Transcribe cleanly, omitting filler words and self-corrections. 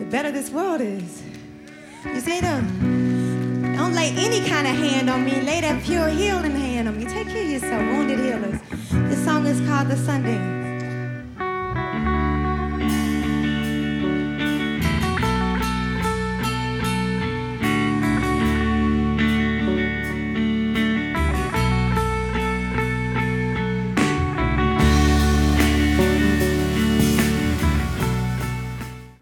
the better this world is. You see, don't lay any kind of hand on me. Lay that pure healing hand on me. Take care of yourself, wounded healers. This song is called The Sunday.